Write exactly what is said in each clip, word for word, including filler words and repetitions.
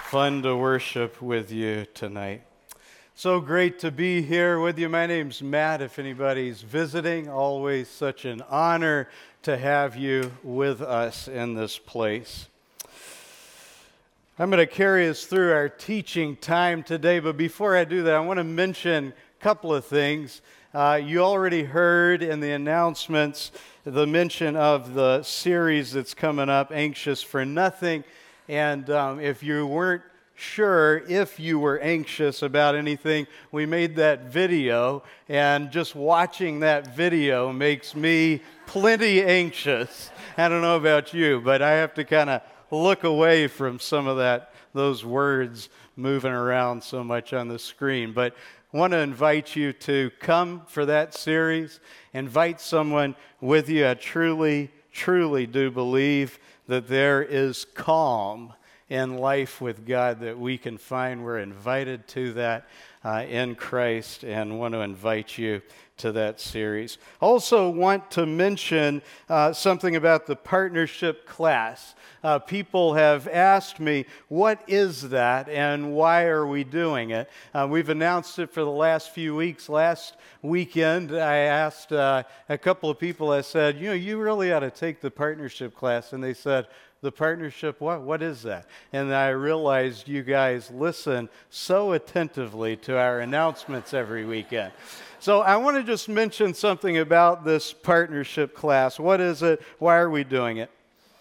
Fun to worship with you tonight. So great to be here with you. My name's Matt. If anybody's visiting, always such an honor to have you with us in this place. I'm going to carry us through our teaching time today, but before I do that, I want to mention a couple of things. Uh, you already heard in the announcements the mention of the series that's coming up, Anxious for Nothing. And um, if you weren't sure if you were anxious about anything, we made that video, and just watching that video makes me plenty anxious. I don't know about you, but I have to kind of look away from some of that, those words moving around so much on the screen. But I want to invite you to come for that series. Invite someone with you. I truly, truly do believe that there is calm in life with God that we can find. We're invited to that uh, in Christ, and want to invite you to that series. Also want to mention uh, something about the partnership class. Uh, people have asked me, what is that and why are we doing it? Uh, we've announced it for the last few weeks. Last weekend, I asked uh, a couple of people, I said, you know, you really ought to take the partnership class. And they said, the partnership, what? What is that? And I realized you guys listen so attentively to our announcements every weekend. So I want to just mention something about this partnership class. What is it? Why are we doing it?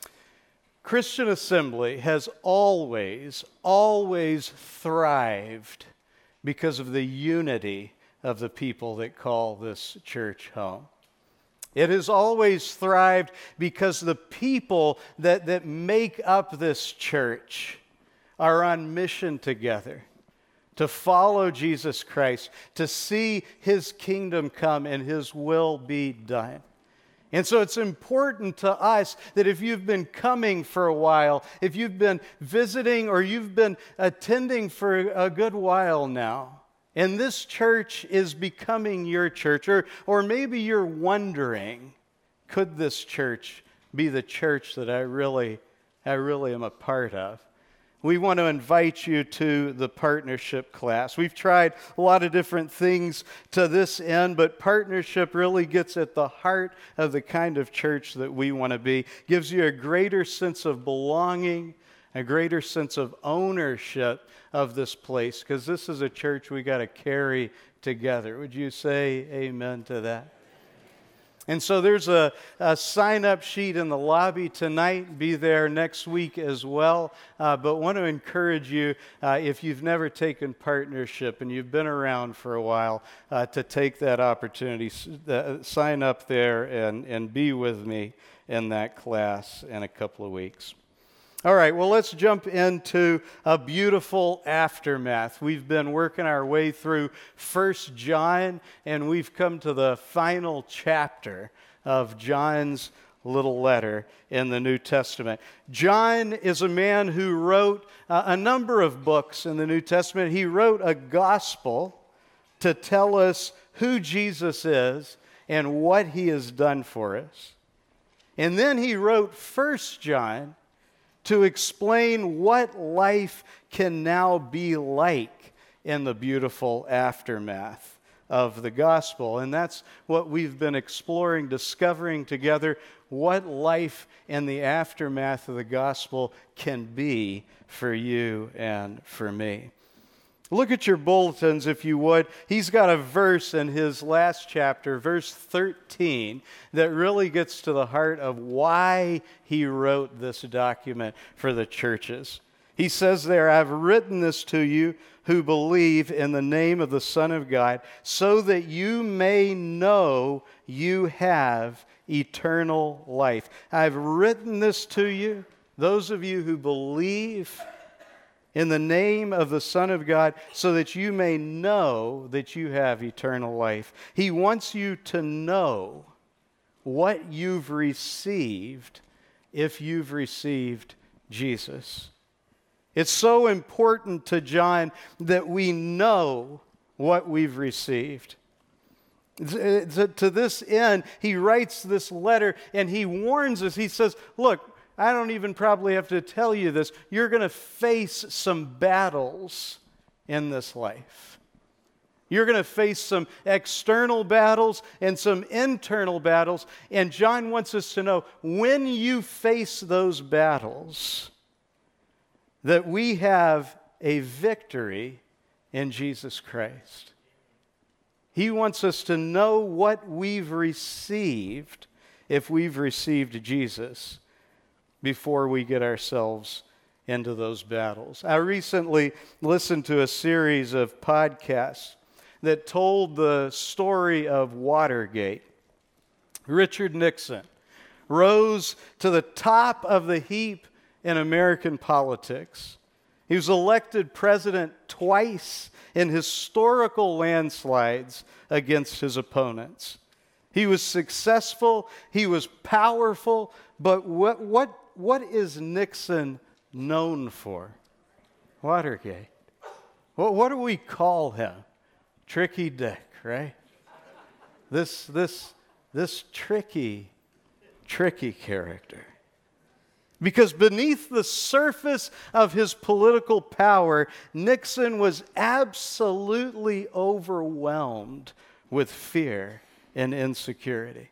Christian Assembly has always, always thrived because of the unity of the people that call this church home. It has always thrived because the people that, that make up this church are on mission together to follow Jesus Christ, to see His kingdom come and His will be done. And so it's important to us that if you've been coming for a while, if you've been visiting or you've been attending for a good while now, and this church is becoming your church, or, or maybe you're wondering, could this church be the church that I really, I really am a part of? We want to invite you to the partnership class. We've tried a lot of different things to this end, but partnership really gets at the heart of the kind of church that we want to be. Gives you a greater sense of belonging, a greater sense of ownership of this place, because this is a church we got to carry together. Would you say amen to that? And so there's a, a sign-up sheet in the lobby tonight. Be there next week as well. Uh, but want to encourage you, uh, if you've never taken partnership and you've been around for a while, uh, to take that opportunity. Uh, sign up there and, and be with me in that class in a couple of weeks. All right, well, let's jump into a beautiful aftermath. We've been working our way through First John, and we've come to the final chapter of John's little letter in the New Testament. John is a man who wrote uh, a number of books in the New Testament. He wrote a gospel to tell us who Jesus is and what He has done for us. And then he wrote First John to explain what life can now be like in the beautiful aftermath of the gospel. And that's what we've been exploring, discovering together, what life in the aftermath of the gospel can be for you and for me. Look at your bulletins, if you would. He's got a verse in his last chapter, verse thirteen, that really gets to the heart of why he wrote this document for the churches. He says there, I've written this to you who believe in the name of the Son of God, so that you may know you have eternal life. I've written this to you, those of you who believe in the name of the Son of God, so that you may know that you have eternal life. He wants you to know what you've received if you've received Jesus. It's so important to John that we know what we've received. To this end, he writes this letter and he warns us. He says, look, I don't even probably have to tell you this. You're going to face some battles in this life. You're going to face some external battles and some internal battles. And John wants us to know, when you face those battles, that we have a victory in Jesus Christ. He wants us to know what we've received if we've received Jesus before we get ourselves into those battles. I recently listened to a series of podcasts that told the story of Watergate. Richard Nixon rose to the top of the heap in American politics. He was elected president twice in historical landslides against his opponents. He was successful, he was powerful, but what, what, what is Nixon known for? Watergate. What, what do we call him? Tricky Dick, right? This, this, this tricky, tricky character. Because beneath the surface of his political power, Nixon was absolutely overwhelmed with fear and insecurity.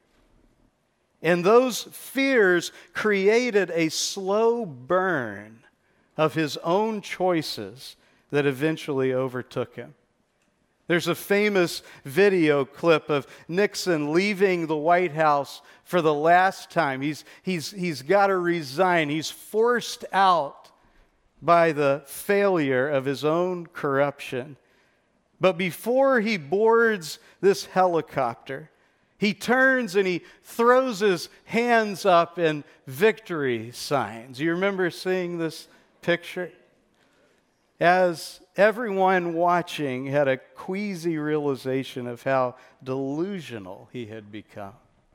And those fears created a slow burn of his own choices that eventually overtook him. There's a famous video clip of Nixon leaving the White House for the last time. He's, he's, he's got to resign. He's forced out by the failure of his own corruption. But before he boards this helicopter, he turns and he throws his hands up in victory signs. You remember seeing this picture? As everyone watching had a queasy realization of how delusional he had become.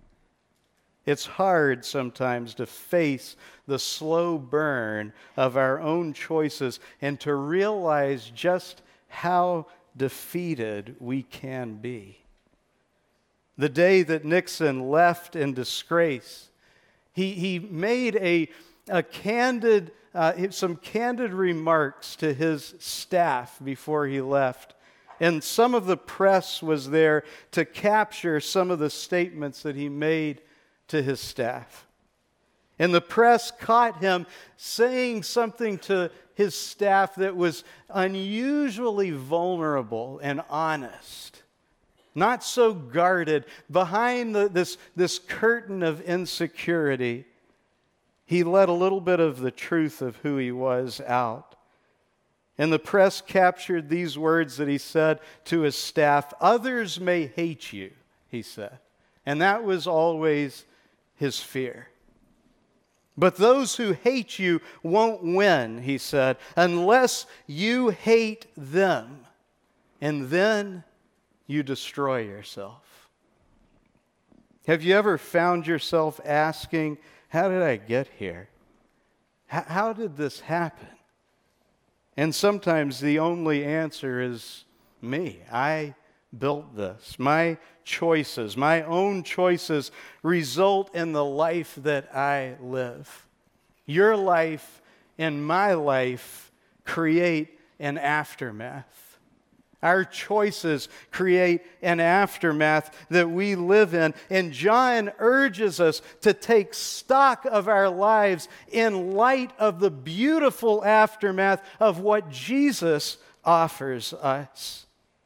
It's hard sometimes to face the slow burn of our own choices and to realize just how defeated we can be. The day that Nixon left in disgrace, he, he made a, a candid Uh, some candid remarks to his staff before he left. And some of the press was there to capture some of the statements that he made to his staff. And the press caught him saying something to his staff that was unusually vulnerable and honest. Not so guarded. Behind the, this, this curtain of insecurity, he let a little bit of the truth of who he was out. And the press captured these words that he said to his staff. Others may hate you, he said. And that was always his fear. But those who hate you won't win, he said, unless you hate them. And then you destroy yourself. Have you ever found yourself asking, how did I get here? H- how did this happen? And sometimes the only answer is me. I built this. My choices, my own choices result in the life that I live. Your life and my life create an aftermath. Our choices create an aftermath that we live in. And John urges us to take stock of our lives in light of the beautiful aftermath of what Jesus offers us.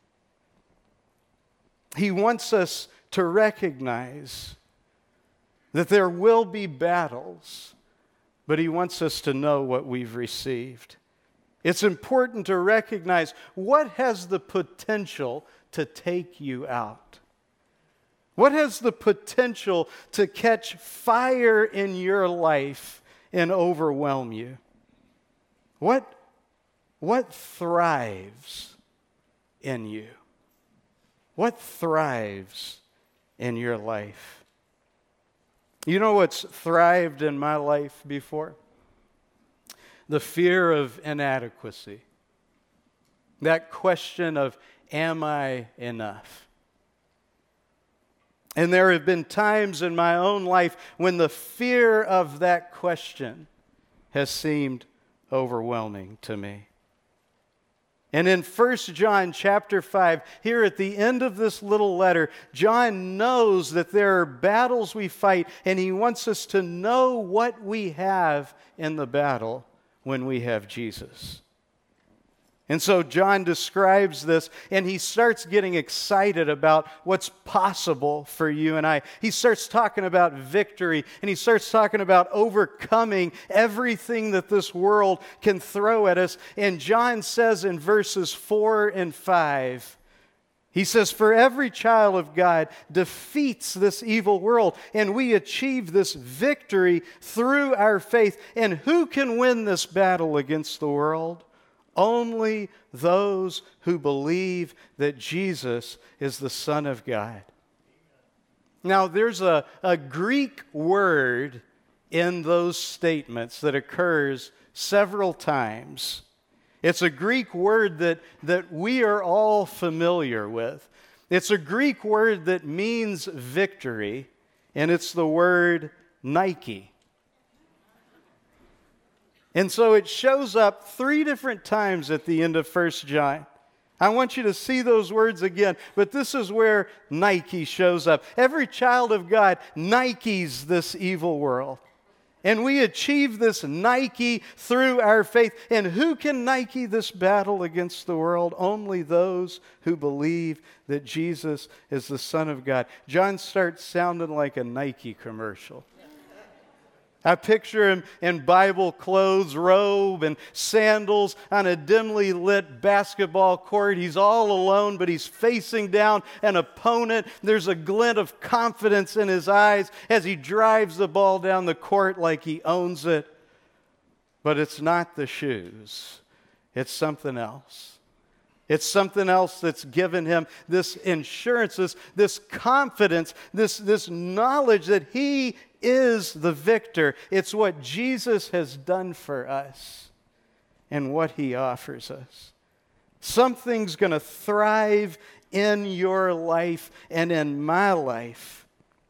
He wants us to recognize that there will be battles, but he wants us to know what we've received. It's important to recognize what has the potential to take you out. What has the potential to catch fire in your life and overwhelm you? What, what thrives in you? What thrives in your life? You know what's thrived in my life before? The fear of inadequacy. That question of, am I enough? And there have been times in my own life when the fear of that question has seemed overwhelming to me. And in First John chapter five, here at the end of this little letter, John knows that there are battles we fight, and he wants us to know what we have in the battle when we have Jesus. And so John describes this, and he starts getting excited about what's possible for you and I. He starts talking about victory, and he starts talking about overcoming everything that this world can throw at us. And John says in verses four and five, he says, "For every child of God defeats this evil world, and we achieve this victory through our faith. And who can win this battle against the world? Only those who believe that Jesus is the Son of God." Now, there's a, a Greek word in those statements that occurs several times. It's a Greek word that, that we are all familiar with. It's a Greek word that means victory, and it's the word Nike. And so it shows up three different times at the end of First John. I want you to see those words again, but this is where Nike shows up. Every child of God Nikes this evil world. And we achieve this Nike through our faith. And who can Nike this battle against the world? Only those who believe that Jesus is the Son of God. John starts sounding like a Nike commercial. I picture him in Bible clothes, robe, and sandals on a dimly lit basketball court. He's all alone, but he's facing down an opponent. There's a glint of confidence in his eyes as he drives the ball down the court like he owns it. But it's not the shoes. It's something else. It's something else that's given him this assurance, this, this confidence, this, this knowledge that he is the victor. It's what Jesus has done for us and what he offers us. Something's going to thrive in your life and in my life.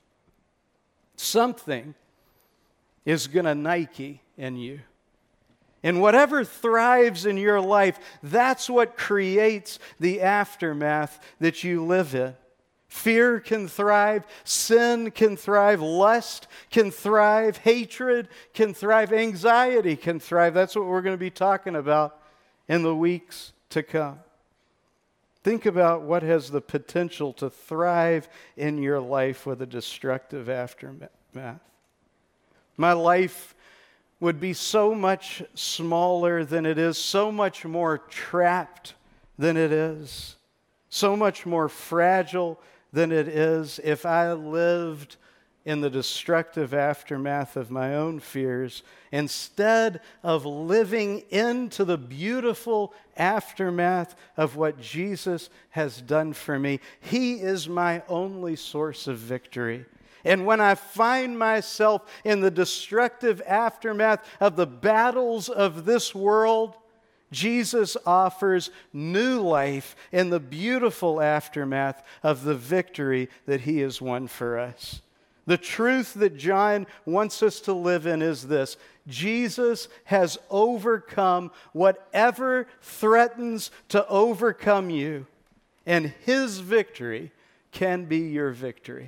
Something is going to Nike in you. And whatever thrives in your life, that's what creates the aftermath that you live in. Fear can thrive, sin can thrive, lust can thrive, hatred can thrive, anxiety can thrive. That's what we're going to be talking about in the weeks to come. Think about what has the potential to thrive in your life with a destructive aftermath. My life would be so much smaller than it is, so much more trapped than it is, so much more fragile than it is if I lived in the destructive aftermath of my own fears instead of living into the beautiful aftermath of what Jesus has done for me. He is my only source of victory. And when I find myself in the destructive aftermath of the battles of this world, Jesus offers new life in the beautiful aftermath of the victory that he has won for us. The truth that John wants us to live in is this: Jesus has overcome whatever threatens to overcome you, and his victory can be your victory.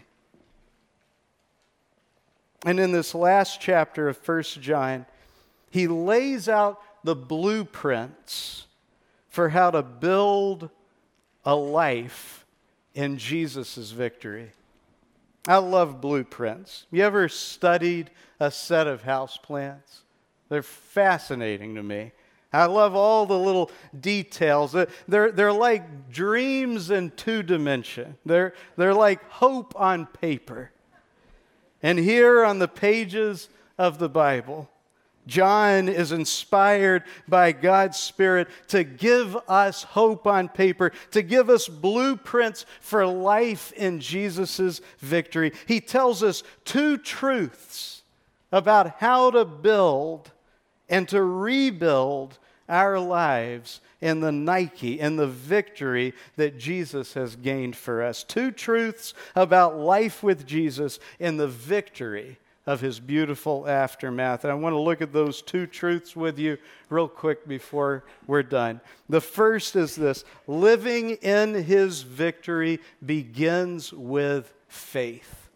And in this last chapter of First John, he lays out the blueprints for how to build a life in Jesus' victory. I love blueprints. You ever studied a set of house plans? They're fascinating to me. I love all the little details. They're, they're like dreams in two dimension. They're, they're like hope on paper. And here on the pages of the Bible, John is inspired by God's Spirit to give us hope on paper, to give us blueprints for life in Jesus' victory. He tells us two truths about how to build and to rebuild our lives in the Nike, in the victory that Jesus has gained for us. Two truths about life with Jesus in the victory of his beautiful aftermath. And I want to look at those two truths with you real quick before we're done. The first is this: living in his victory begins with faith.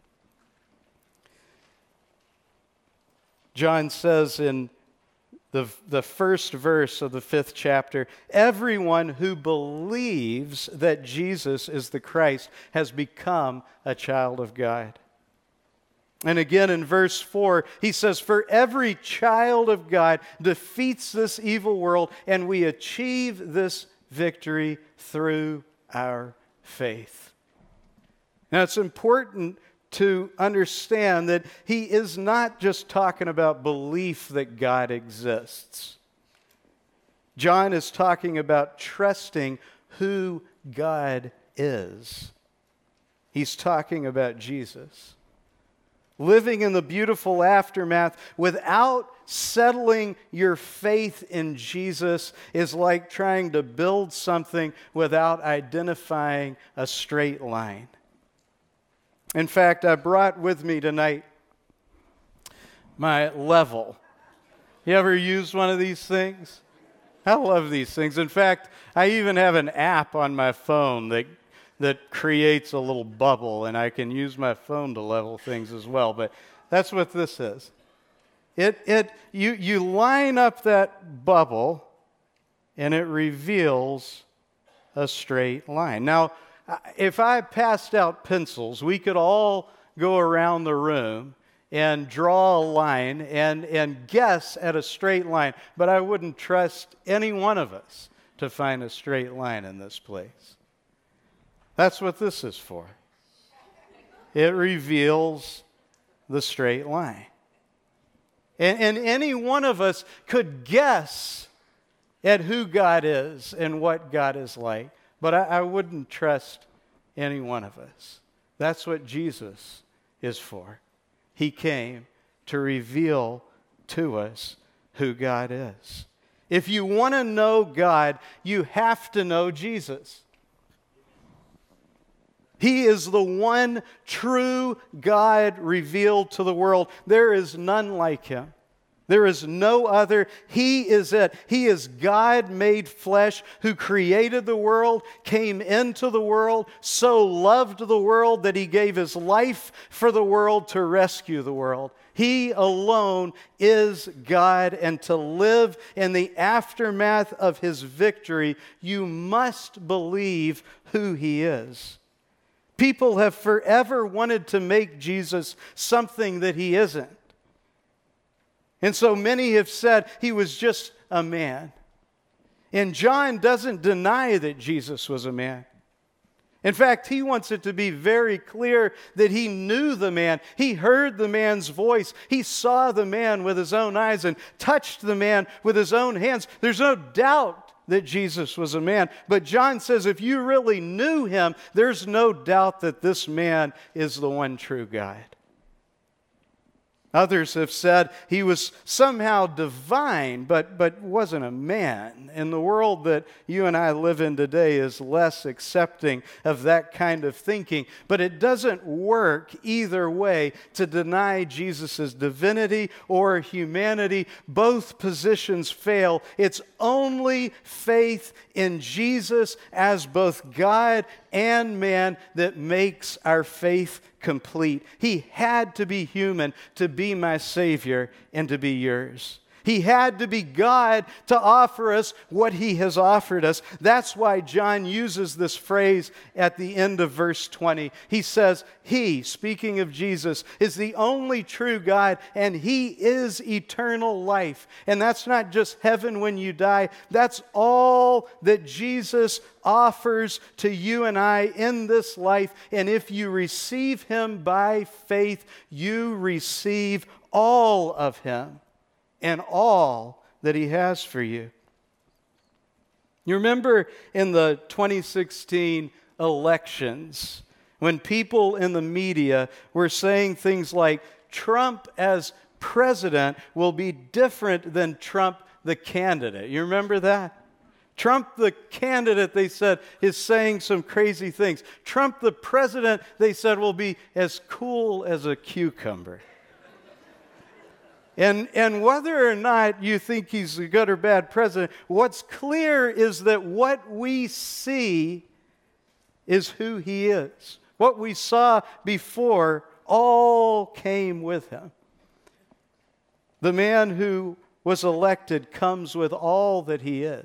John says in The, the first verse of the fifth chapter, everyone who believes that Jesus is the Christ has become a child of God. And again in verse four, he says, for every child of God defeats this evil world, and we achieve this victory through our faith. Now it's important to understand that he is not just talking about belief that God exists. John is talking about trusting who God is. He's talking about Jesus. Living in the beautiful aftermath without settling your faith in Jesus is like trying to build something without identifying a straight line. In fact, I brought with me tonight my level. You ever used one of these things? I love these things. In fact, I even have an app on my phone that that creates a little bubble, and I can use my phone to level things as well. But that's what this is. It it you you line up that bubble, and it reveals a straight line. Now, if I passed out pencils, we could all go around the room and draw a line and, and guess at a straight line, but I wouldn't trust any one of us to find a straight line in this place. That's what this is for. It reveals the straight line. And, and any one of us could guess at who God is and what God is like. But I, I wouldn't trust any one of us. That's what Jesus is for. He came to reveal to us who God is. If you want to know God, you have to know Jesus. He is the one true God revealed to the world. There is none like him. There is no other. He is it. He is God made flesh who created the world, came into the world, so loved the world that he gave his life for the world to rescue the world. He alone is God, and to live in the aftermath of his victory, you must believe who he is. People have forever wanted to make Jesus something that he isn't. And so many have said he was just a man. And John doesn't deny that Jesus was a man. In fact, he wants it to be very clear that he knew the man. He heard the man's voice. He saw the man with his own eyes and touched the man with his own hands. There's no doubt that Jesus was a man. But John says if you really knew him, there's no doubt that this man is the one true God. Others have said he was somehow divine, but, but wasn't a man. And the world that you and I live in today is less accepting of that kind of thinking. But it doesn't work either way to deny Jesus' divinity or humanity. Both positions fail. It's only faith in Jesus as both God and man that makes our faith complete. He had to be human to be my Savior and to be yours. He had to be God to offer us what he has offered us. That's why John uses this phrase at the end of verse twenty. He says, he, speaking of Jesus, is the only true God, and he is eternal life. And that's not just heaven when you die. That's all that Jesus offers to you and I in this life. And if you receive him by faith, you receive all of him and all that he has for you. You remember in the twenty sixteen elections when people in the media were saying things like, Trump as president will be different than Trump the candidate. You remember that? Trump the candidate, they said, is saying some crazy things. Trump the president, they said, will be as cool as a cucumber. And, and whether or not you think he's a good or bad president, what's clear is that what we see is who he is. What we saw before all came with him. The man who was elected comes with all that he is.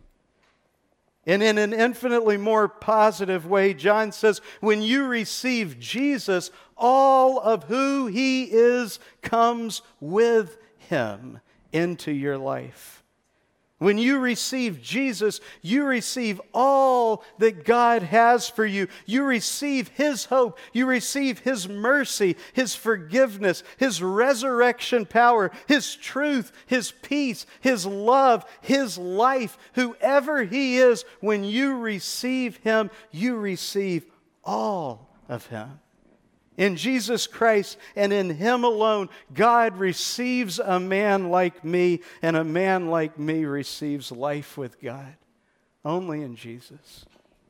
And in an infinitely more positive way, John says, when you receive Jesus, all of who he is comes with him into your life. When you receive Jesus, you receive all that God has for you. You receive his hope. You receive his mercy, his forgiveness, his resurrection power, his truth, his peace, his love, his life. Whoever he is, when you receive him, you receive all of him. In Jesus Christ and in him alone, God receives a man like me, and a man like me receives life with God. Only in Jesus.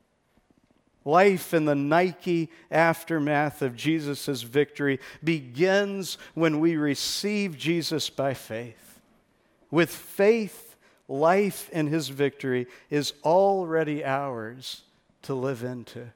Life in the Nike aftermath of Jesus' victory begins when we receive Jesus by faith. With faith, life in his victory is already ours to live into.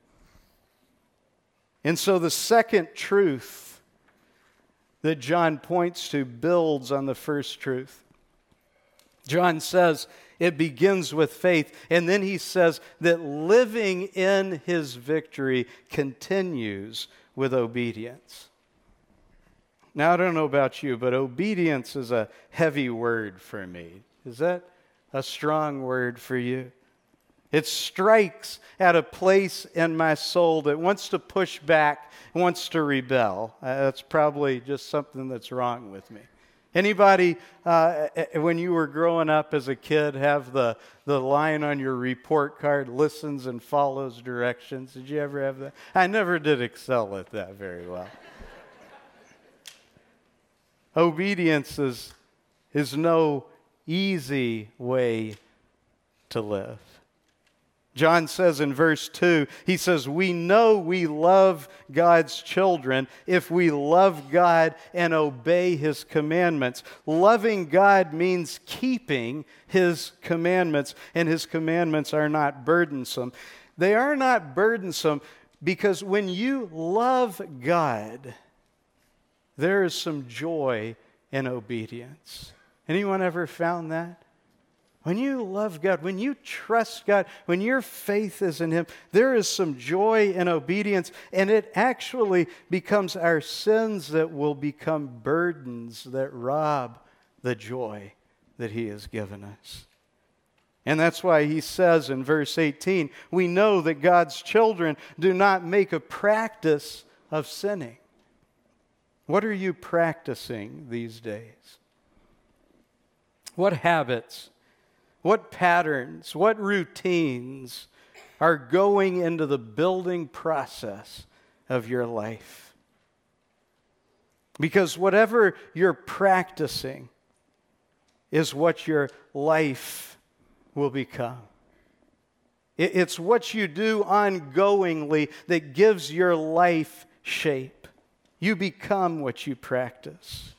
And so the second truth that John points to builds on the first truth. John says it begins with faith, and then he says that living in his victory continues with obedience. Now, I don't know about you, but obedience is a heavy word for me. Is that a strong word for you? It strikes at a place in my soul that wants to push back, wants to rebel. Uh, that's probably just something that's wrong with me. Anybody, uh, when you were growing up as a kid, have the, the line on your report card, listens and follows directions? Did you ever have that? I never did excel at that very well. Obedience is, is no easy way to live. John says in verse two, he says, we know we love God's children if we love God and obey his commandments. Loving God means keeping his commandments, and his commandments are not burdensome. They are not burdensome because when you love God, there is some joy in obedience. Anyone ever found that? When you love God, when you trust God, when your faith is in him, there is some joy in obedience, and it actually becomes our sins that will become burdens that rob the joy that he has given us. And that's why he says in verse eighteen, we know that God's children do not make a practice of sinning. What are you practicing these days? What habits? What patterns, what routines are going into the building process of your life? Because whatever you're practicing is what your life will become. It's what you do ongoingly that gives your life shape. You become what you practice.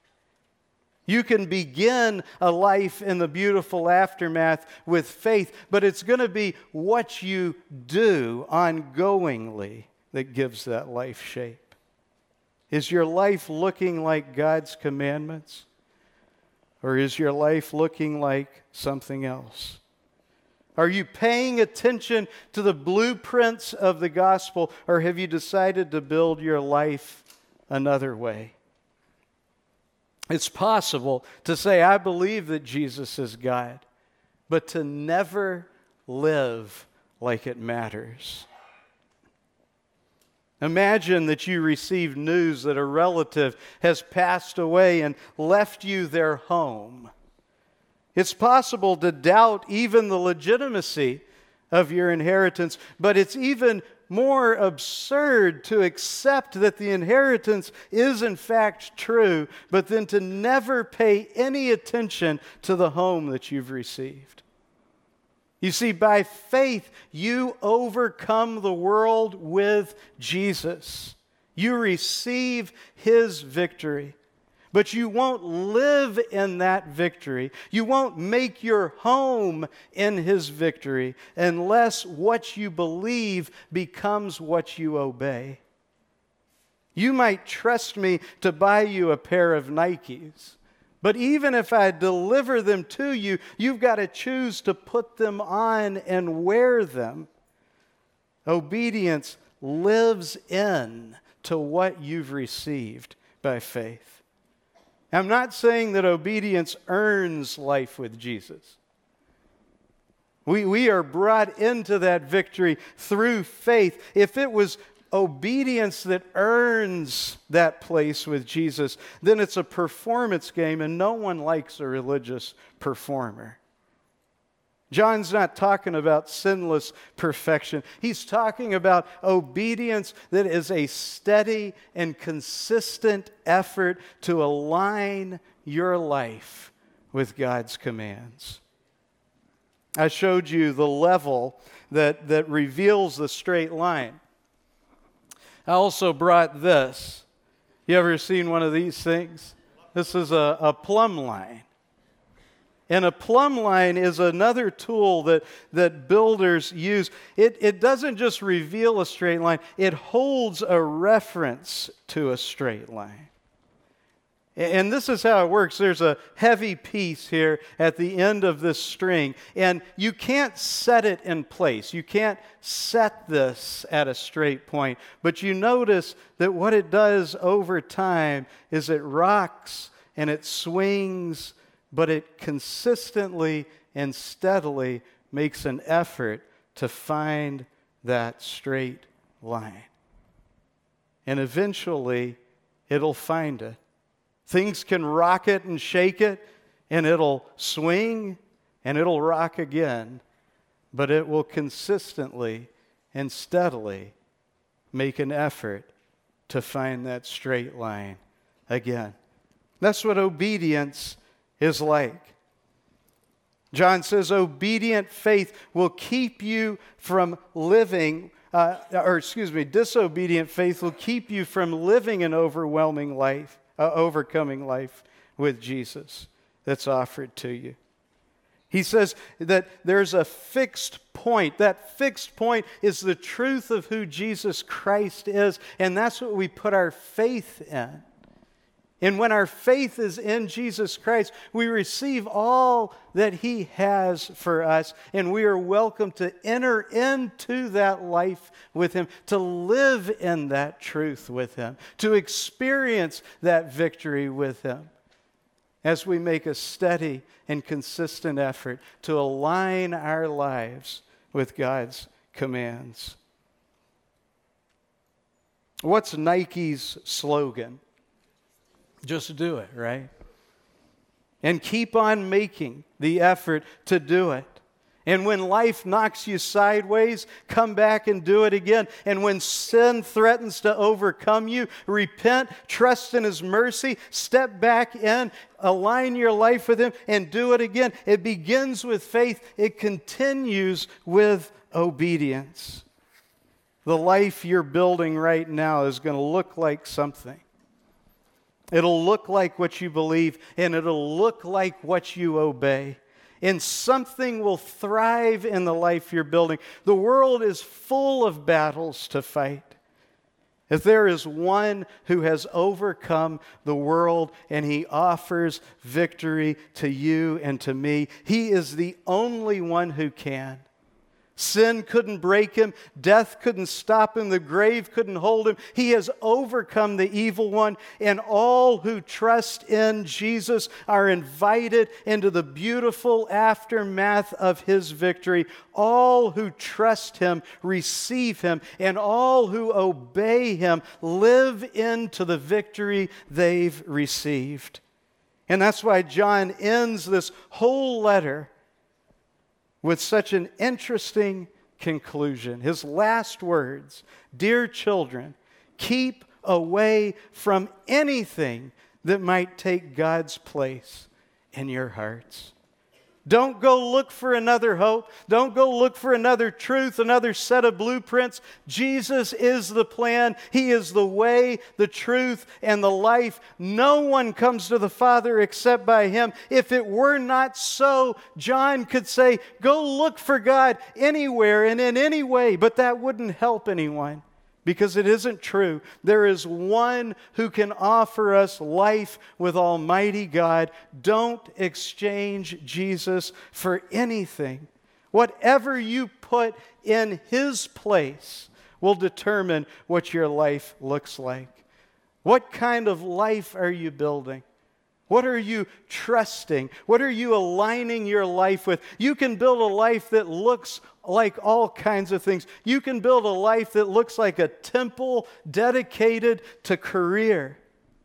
You can begin a life in the beautiful aftermath with faith, but it's going to be what you do ongoingly that gives that life shape. Is your life looking like God's commandments? Or is your life looking like something else? Are you paying attention to the blueprints of the gospel, or have you decided to build your life another way? It's possible to say, I believe that Jesus is God, but to never live like it matters. Imagine that you receive news that a relative has passed away and left you their home. It's possible to doubt even the legitimacy of your inheritance, but it's even more absurd to accept that the inheritance is in fact true, but then to never pay any attention to the home that you've received. You see, by faith, you overcome the world with Jesus. You receive His victory. But you won't live in that victory. You won't make your home in His victory unless what you believe becomes what you obey. You might trust me to buy you a pair of Nikes, but even if I deliver them to you, you've got to choose to put them on and wear them. Obedience lives in to what you've received by faith. I'm not saying that obedience earns life with Jesus. We, we are brought into that victory through faith. If it was obedience that earns that place with Jesus, then it's a performance game, and no one likes a religious performer. John's not talking about sinless perfection. He's talking about obedience that is a steady and consistent effort to align your life with God's commands. I showed you the level that, that reveals the straight line. I also brought this. You ever seen one of these things? This is a, a plumb line. And a plumb line is another tool that, that builders use. It, it doesn't just reveal a straight line, it holds a reference to a straight line. And this is how it works. There's a heavy piece here at the end of this string, and you can't set it in place. You can't set this at a straight point. But you notice that what it does over time is it rocks and it swings, but it consistently and steadily makes an effort to find that straight line. And eventually, it'll find it. Things can rock it and shake it, and it'll swing, and it'll rock again, but it will consistently and steadily make an effort to find that straight line again. That's what obedience is like. John says obedient faith will keep you from living, uh, or excuse me, disobedient faith will keep you from living an overwhelming life, uh, overcoming life with Jesus that's offered to you. He says that there's a fixed point. That fixed point is the truth of who Jesus Christ is, and that's what we put our faith in. And when our faith is in Jesus Christ, we receive all that He has for us, and we are welcome to enter into that life with Him, to live in that truth with Him, to experience that victory with Him, as we make a steady and consistent effort to align our lives with God's commands. What's Nike's slogan? Just do it, right? And keep on making the effort to do it. And when life knocks you sideways, come back and do it again. And when sin threatens to overcome you, repent, trust in His mercy, step back in, align your life with Him, and do it again. It begins with faith. It continues with obedience. The life you're building right now is going to look like something. It'll look like what you believe, and it'll look like what you obey. And something will thrive in the life you're building. The world is full of battles to fight. If there is one who has overcome the world and He offers victory to you and to me, He is the only one who can. Sin couldn't break Him. Death couldn't stop Him. The grave couldn't hold Him. He has overcome the evil one. And all who trust in Jesus are invited into the beautiful aftermath of His victory. All who trust Him receive Him. And all who obey Him live into the victory they've received. And that's why John ends this whole letter with such an interesting conclusion. His last words, dear children, keep away from anything that might take God's place in your hearts. Don't go look for another hope. Don't go look for another truth, another set of blueprints. Jesus is the plan. He is the way, the truth, and the life. No one comes to the Father except by Him. If it were not so, John could say, go look for God anywhere and in any way, but that wouldn't help anyone. Because it isn't true. There is one who can offer us life with Almighty God. Don't exchange Jesus for anything. Whatever you put in His place will determine what your life looks like. What kind of life are you building? What are you trusting? What are you aligning your life with? You can build a life that looks like all kinds of things. You can build a life that looks like a temple dedicated to career,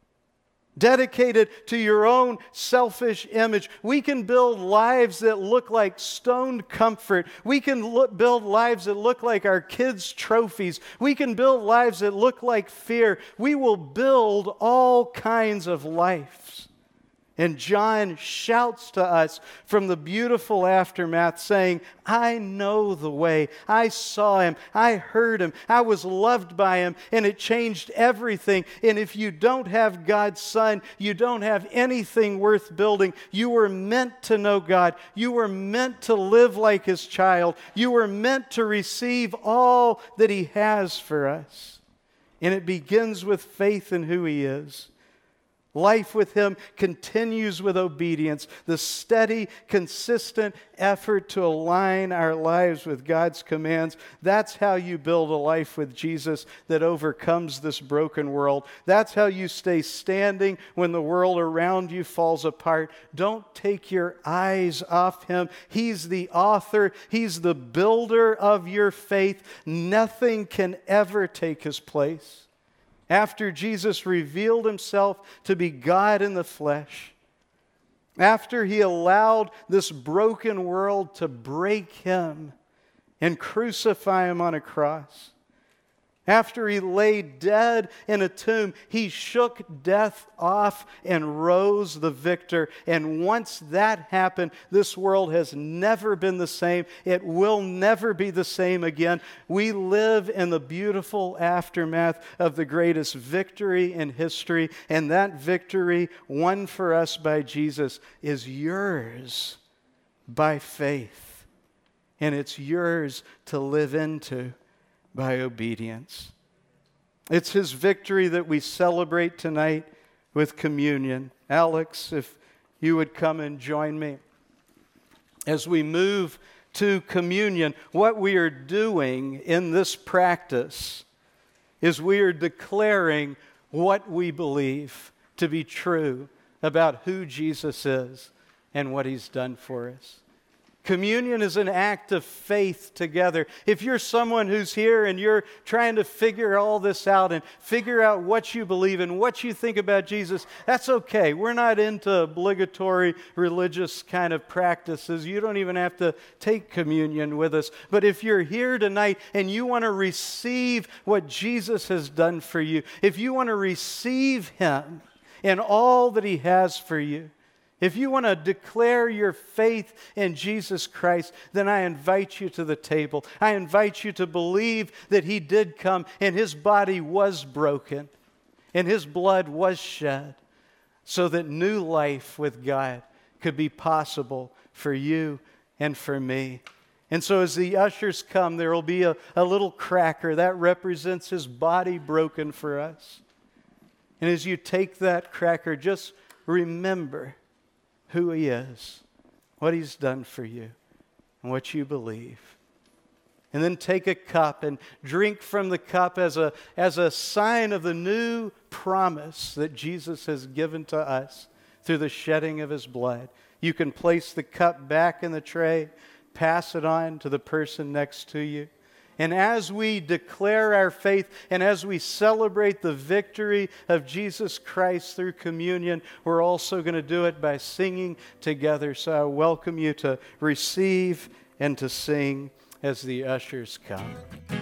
dedicated to your own selfish image. We can build lives that look like stoned comfort. We can look, build lives that look like our kids' trophies. We can build lives that look like fear. We will build all kinds of lives. And John shouts to us from the beautiful aftermath saying, I know the way. I saw Him. I heard Him. I was loved by Him. And it changed everything. And if you don't have God's Son, you don't have anything worth building. You were meant to know God. You were meant to live like His child. You were meant to receive all that He has for us. And it begins with faith in who He is. Life with Him continues with obedience, the steady, consistent effort to align our lives with God's commands. That's how you build a life with Jesus that overcomes this broken world. That's how you stay standing when the world around you falls apart. Don't take your eyes off Him. He's the author. He's the builder of your faith. Nothing can ever take His place. After Jesus revealed Himself to be God in the flesh, after He allowed this broken world to break Him and crucify Him on a cross, after He lay dead in a tomb, He shook death off and rose the victor. And once that happened, this world has never been the same. It will never be the same again. We live in the beautiful aftermath of the greatest victory in history. And that victory, won for us by Jesus, is yours by faith. And it's yours to live into by obedience. It's His victory that we celebrate tonight with communion. Alex, if you would come and join me. As we move to communion, what we are doing in this practice is we are declaring what we believe to be true about who Jesus is and what He's done for us. Communion is an act of faith together. If you're someone who's here and you're trying to figure all this out and figure out what you believe and what you think about Jesus, that's okay. We're not into obligatory religious kind of practices. You don't even have to take communion with us. But if you're here tonight and you want to receive what Jesus has done for you, if you want to receive Him and all that He has for you, if you want to declare your faith in Jesus Christ, then I invite you to the table. I invite you to believe that He did come and His body was broken and His blood was shed so that new life with God could be possible for you and for me. And so as the ushers come, there will be a, a little cracker that represents His body broken for us. And as you take that cracker, just remember who He is, what He's done for you, and what you believe. And then take a cup and drink from the cup as a, as a sign of the new promise that Jesus has given to us through the shedding of His blood. You can place the cup back in the tray, pass it on to the person next to you. And as we declare our faith and as we celebrate the victory of Jesus Christ through communion, we're also going to do it by singing together. So I welcome you to receive and to sing as the ushers come.